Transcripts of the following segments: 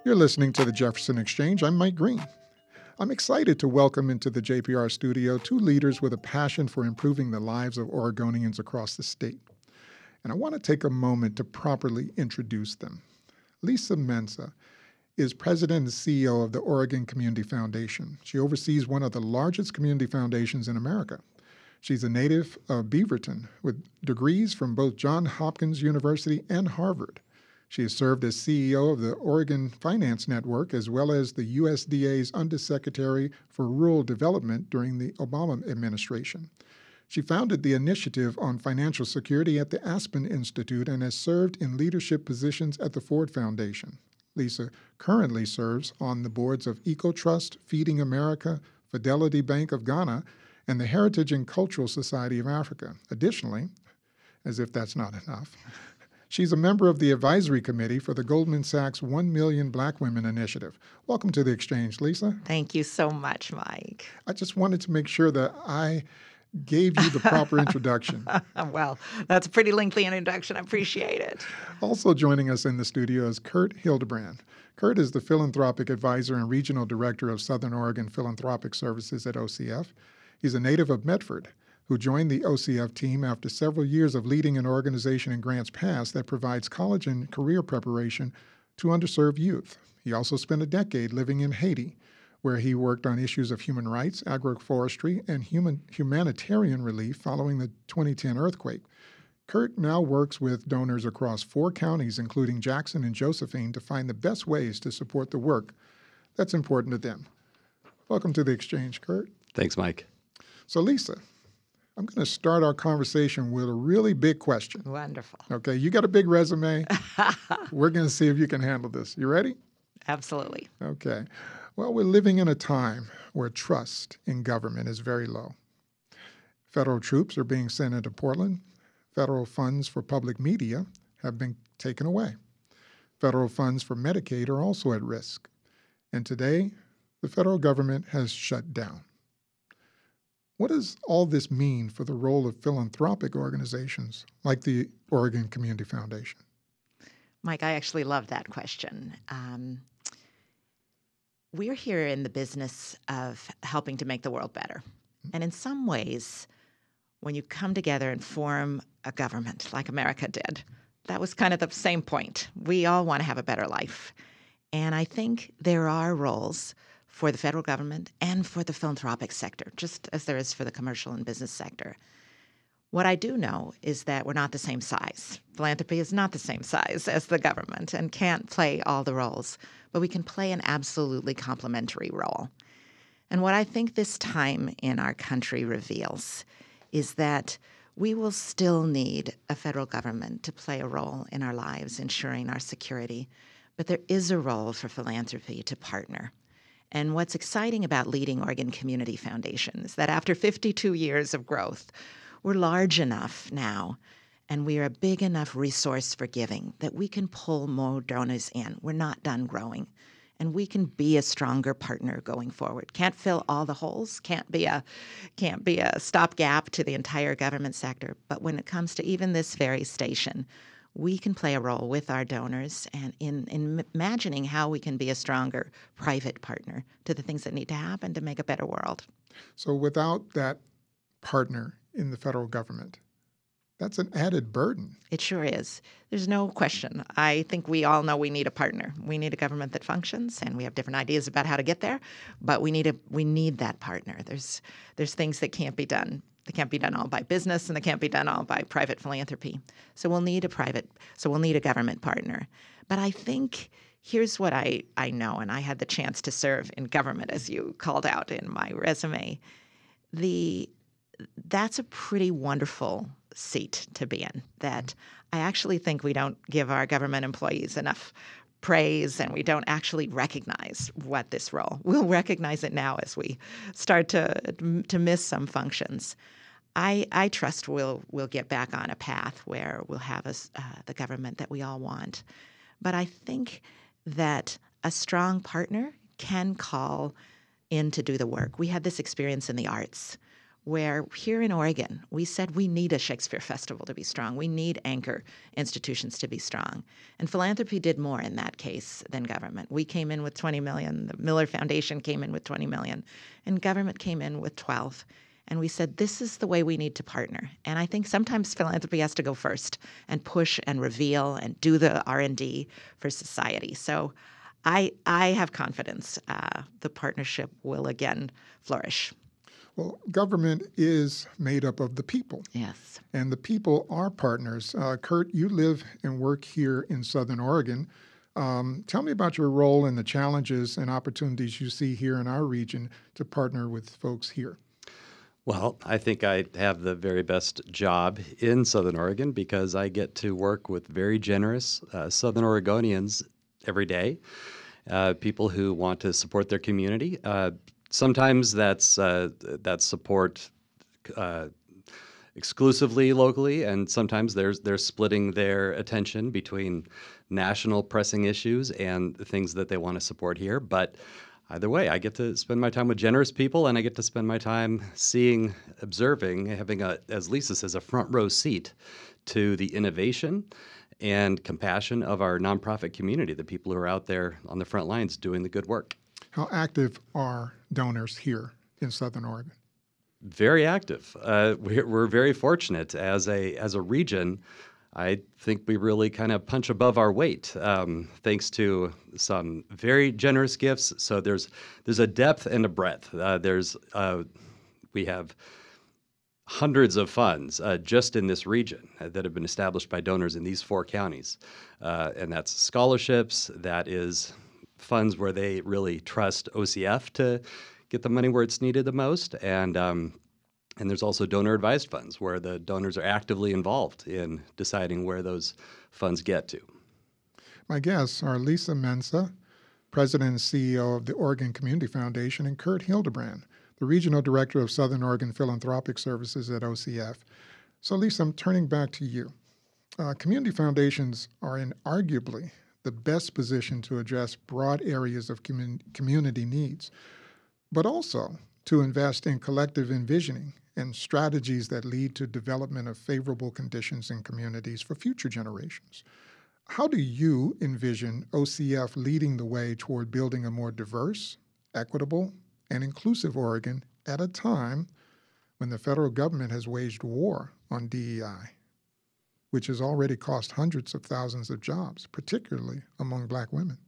You're listening to the Jefferson Exchange. I'm Mike Green. I'm excited to welcome into the JPR studio two leaders with a passion for improving the lives of Oregonians across the state. And I want to take a moment to properly introduce them. Lisa Mensah is president and CEO of the Oregon Community Foundation. She oversees one of the largest community foundations in America. She's a native of Beaverton with degrees from both Johns Hopkins University and Harvard. She has served as CEO of the Oregon Finance Network as well as the USDA's Undersecretary for Rural Development during the Obama administration. She founded the Initiative on Financial Security at the Aspen Institute and has served in leadership positions at the Ford Foundation. Lisa currently serves on the boards of EcoTrust, Feeding America, Fidelity Bank of Ghana, and the Heritage and Cultural Society of Africa. Additionally, as if that's not enough, she's a member of the advisory committee for the Goldman Sachs 1 Million Black Women Initiative. Welcome to the Exchange, Lisa. Thank you so much, Mike. I just wanted to make sure that I gave you the proper introduction. Well, that's a pretty lengthy introduction. I appreciate it. Also joining us in the studio is Kurt Hildebrand. Kurt is the Philanthropic Advisor and Regional Director of Southern Oregon Philanthropic Services at OCF. He's a native of Medford, who joined the OCF team after several years of leading an organization in Grants Pass that provides college and career preparation to underserved youth. He also spent a decade living in Haiti, where he worked on issues of human rights, agroforestry, and humanitarian relief following the 2010 earthquake. Kurt now works with donors across 4 counties, including Jackson and Josephine, to find the best ways to support the work that's important to them. Welcome to the Exchange, Kurt. Thanks, Mike. So, Lisa, I'm going to start our conversation with a really big question. Wonderful. Okay, you got a big resume. We're going to see if you can handle this. You ready? Absolutely. Okay. Well, we're living in a time where trust in government is very low. Federal troops are being sent into Portland. Federal funds for public media have been taken away. Federal funds for Medicaid are also at risk. And today, the federal government has shut down. What does all this mean for the role of philanthropic organizations like the Oregon Community Foundation? Mike, I actually love that question. We're here in the business of helping to make the world better. And in some ways, when you come together and form a government like America did, that was kind of the same point. We all want to have a better life. And I think there are roles for the federal government and for the philanthropic sector, just as there is for the commercial and business sector. What I do know is that we're not the same size. Philanthropy is not the same size as the government and can't play all the roles, but we can play an absolutely complementary role. And what I think this time in our country reveals is that we will still need a federal government to play a role in our lives, ensuring our security, but there is a role for philanthropy to partner. And what's exciting about leading Oregon Community Foundation is that after 52 years of growth, we're large enough now and we are a big enough resource for giving that we can pull more donors in. We're not done growing. And we can be a stronger partner going forward. Can't fill all the holes, can't be a stopgap to the entire government sector. But when it comes to even this very station, we can play a role with our donors and in imagining how we can be a stronger private partner to the things that need to happen to make a better world. So without that partner in the federal government, that's an added burden. It sure is. There's no question. I think we all know we need a partner. We need a government that functions, and we have different ideas about how to get there, but we need that partner. There's things that can't be done. They can't be done all by business, and they can't be done all by private philanthropy. So we'll need a government partner. But I think here's what I know, and I had the chance to serve in government, as you called out in my resume. That's a pretty wonderful seat to be in, that I actually think we don't give our government employees enough praise and we don't actually recognize what this role. We'll recognize it now as we start to miss some functions. I trust we'll get back on a path where we'll have the government that we all want. But I think that a strong partner can call in to do the work. We had this experience in the arts where here in Oregon, we said we need a Shakespeare Festival to be strong. We need anchor institutions to be strong. And philanthropy did more in that case than government. We came in with 20 million. The Miller Foundation came in with 20 million. And government came in with 12. And we said, this is the way we need to partner. And I think sometimes philanthropy has to go first and push and reveal and do the R&D for society. So I have confidence the partnership will again flourish. Well, government is made up of the people. Yes. And the people are partners. Kurt, you live and work here in Southern Oregon. Tell me about your role and the challenges and opportunities you see here in our region to partner with folks here. Well, I think I have the very best job in Southern Oregon because I get to work with very generous Southern Oregonians every day, people who want to support their community. Sometimes that's support exclusively locally, and sometimes they're splitting their attention between national pressing issues and the things that they want to support here. But either way, I get to spend my time with generous people, and I get to spend my time seeing, observing, having, as Lisa says, a front row seat to the innovation and compassion of our nonprofit community, the people who are out there on the front lines doing the good work. How active are donors here in Southern Oregon? Very active. We're very fortunate as a region. I think we really kind of punch above our weight, thanks to some very generous gifts. So there's a depth and a breadth. We have hundreds of funds just in this region that have been established by donors in these 4 counties, and that's scholarships. That is funds where they really trust OCF to get the money where it's needed the most, and there's also donor-advised funds where the donors are actively involved in deciding where those funds get to. My guests are Lisa Mensah, President and CEO of the Oregon Community Foundation, and Kurt Hildebrand, the Regional Director of Southern Oregon Philanthropic Services at OCF. So Lisa, I'm turning back to you. Community foundations are in arguably the best position to address broad areas of community needs, but also to invest in collective envisioning and strategies that lead to development of favorable conditions in communities for future generations. How do you envision OCF leading the way toward building a more diverse, equitable, and inclusive Oregon at a time when the federal government has waged war on DEI, which has already cost hundreds of thousands of jobs, particularly among Black women?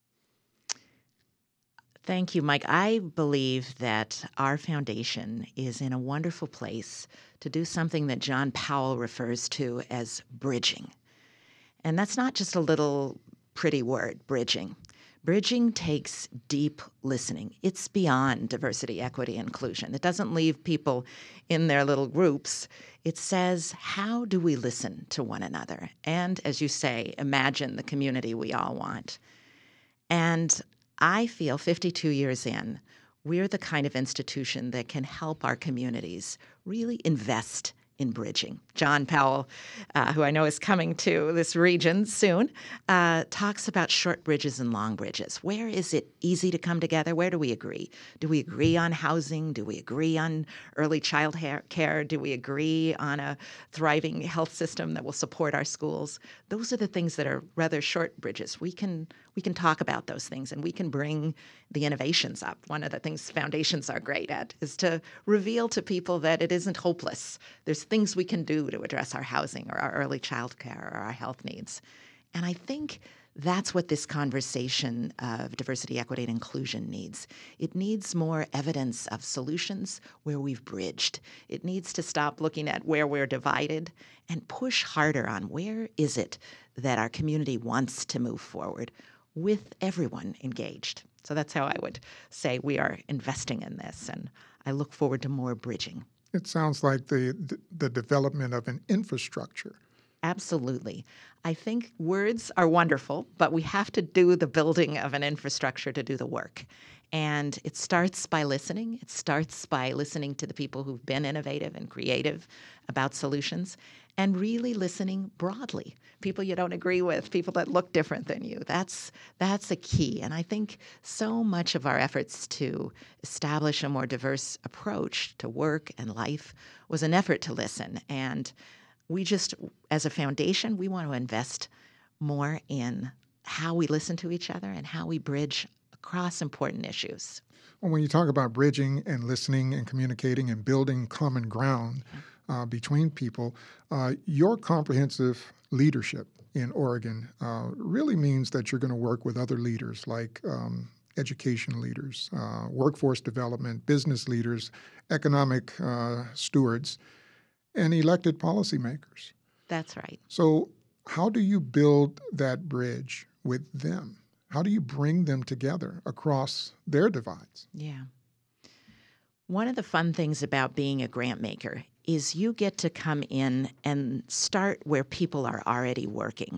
Thank you, Mike. I believe that our foundation is in a wonderful place to do something that John Powell refers to as bridging. And that's not just a little pretty word, bridging. Bridging takes deep listening. It's beyond diversity, equity, inclusion. It doesn't leave people in their little groups. It says, how do we listen to one another? And as you say, imagine the community we all want. And I feel 52 years in, we're the kind of institution that can help our communities really invest in bridging. John Powell, who I know is coming to this region soon, talks about short bridges and long bridges. Where is it easy to come together? Where do we agree? Do we agree on housing? Do we agree on early child care? Do we agree on a thriving health system that will support our schools? Those are the things that are rather short bridges. We can talk about those things, and we can bring the innovations up. One of the things foundations are great at is to reveal to people that it isn't hopeless. There's things we can do to address our housing or our early child care or our health needs. And I think that's what this conversation of diversity, equity, and inclusion needs. It needs more evidence of solutions where we've bridged. It needs to stop looking at where we're divided and push harder on where is it that our community wants to move forward with everyone engaged. So that's how I would say we are investing in this, and I look forward to more bridging. It sounds like the development of an infrastructure. Absolutely. I think words are wonderful, but we have to do the building of an infrastructure to do the work. And it starts by listening. It starts by listening to the people who've been innovative and creative about solutions. and really listening broadly. People you don't agree with, people that look different than you. That's a key. And I think so much of our efforts to establish a more diverse approach to work and life was an effort to listen. And we just, as a foundation, we want to invest more in how we listen to each other and how we bridge across important issues. Well, when you talk about bridging and listening and communicating and building common ground between people, your comprehensive leadership in Oregon really means that you're going to work with other leaders like education leaders, workforce development, business leaders, economic stewards, and elected policymakers. That's right. So how do you build that bridge with them? How do you bring them together across their divides? Yeah. One of the fun things about being a grant maker is you get to come in and start where people are already working.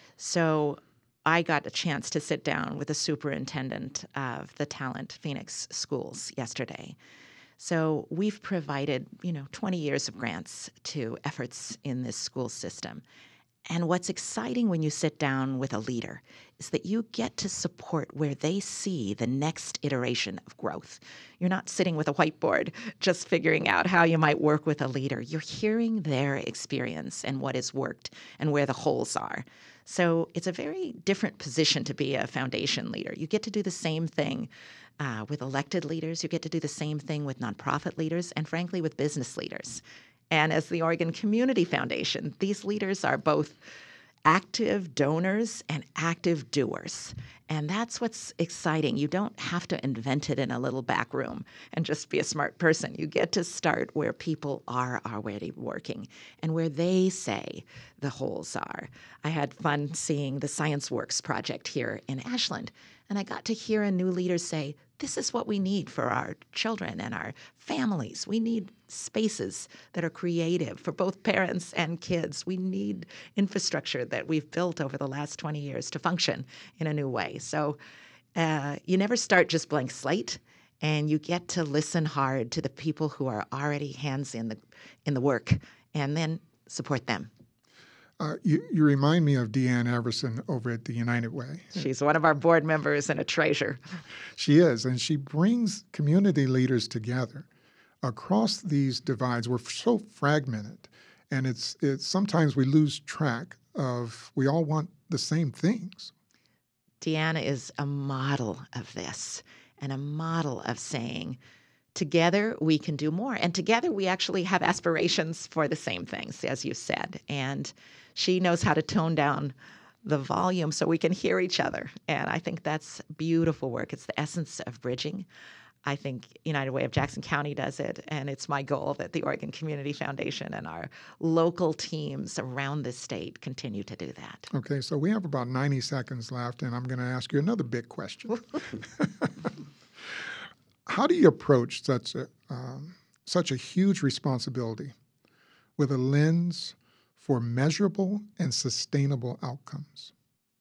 So I got a chance to sit down with the superintendent of the Talent Phoenix schools yesterday. So we've provided, 20 years of grants to efforts in this school system. And what's exciting when you sit down with a leader is that you get to support where they see the next iteration of growth. You're not sitting with a whiteboard just figuring out how you might work with a leader. You're hearing their experience and what has worked and where the holes are. So it's a very different position to be a foundation leader. You get to do the same thing with elected leaders. You get to do the same thing with nonprofit leaders and, frankly, with business leaders. And as the Oregon Community Foundation, these leaders are both active donors and active doers. And that's what's exciting. You don't have to invent it in a little back room and just be a smart person. You get to start where people are already working and where they say the holes are. I had fun seeing the Science Works project here in Ashland, and I got to hear a new leader say, this is what we need for our children and our families. We need spaces that are creative for both parents and kids. We need infrastructure that we've built over the last 20 years to function in a new way. So you never start just blank slate, and you get to listen hard to the people who are already hands in the work, and then support them. You remind me of Deanne Everson over at the United Way. She's one of our board members and a treasure. She is, and she brings community leaders together across these divides. We're so fragmented, and it's sometimes we lose track of we all want the same things. Deanna is a model of this and a model of saying, together we can do more. And together we actually have aspirations for the same things, as you said. And she knows how to tone down the volume so we can hear each other. And I think that's beautiful work. It's the essence of bridging. I think United Way of Jackson County does it, and it's my goal that the Oregon Community Foundation and our local teams around the state continue to do that. Okay, so we have about 90 seconds left, and I'm going to ask you another big question. How do you approach such a huge responsibility with a lens for measurable and sustainable outcomes?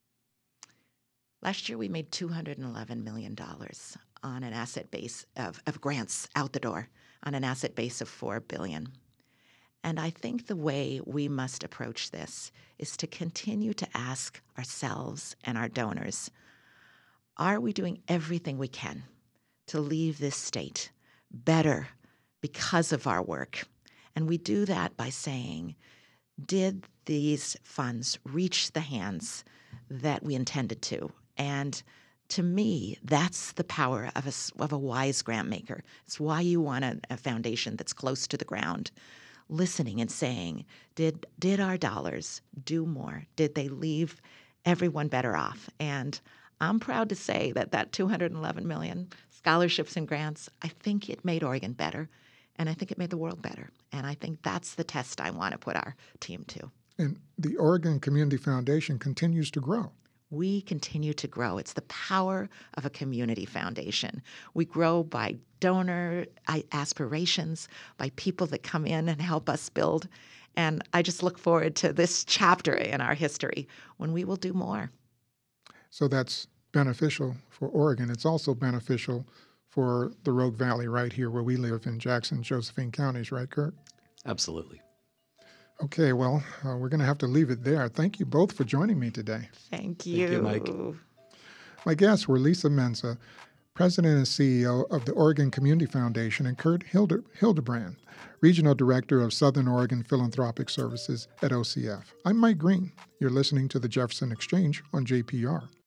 Last year, we made $211 million on an asset base of grants out the door on an asset base of $4 billion. And I think the way we must approach this is to continue to ask ourselves and our donors, are we doing everything we can to leave this state better because of our work? And we do that by saying, did these funds reach the hands that we intended to? And to me, that's the power of a wise grant maker. It's why you want a foundation that's close to the ground, listening and saying, did our dollars do more? Did they leave everyone better off? And I'm proud to say that $211 million scholarships and grants, I think it made Oregon better, and I think it made the world better. And I think that's the test I want to put our team to. And the Oregon Community Foundation continues to grow. We continue to grow. It's the power of a community foundation. We grow by donor aspirations, by people that come in and help us build. And I just look forward to this chapter in our history when we will do more. So that's beneficial for Oregon. It's also beneficial for the Rogue Valley right here where we live in Jackson, Josephine counties, right, Kirk? Absolutely. Okay, well, we're going to have to leave it there. Thank you both for joining me today. Thank you. Mike. My guests were Lisa Mensah, President and CEO of the Oregon Community Foundation, and Kurt Hildebrand, Regional Director of Southern Oregon Philanthropic Services at OCF. I'm Mike Green. You're listening to the Jefferson Exchange on JPR.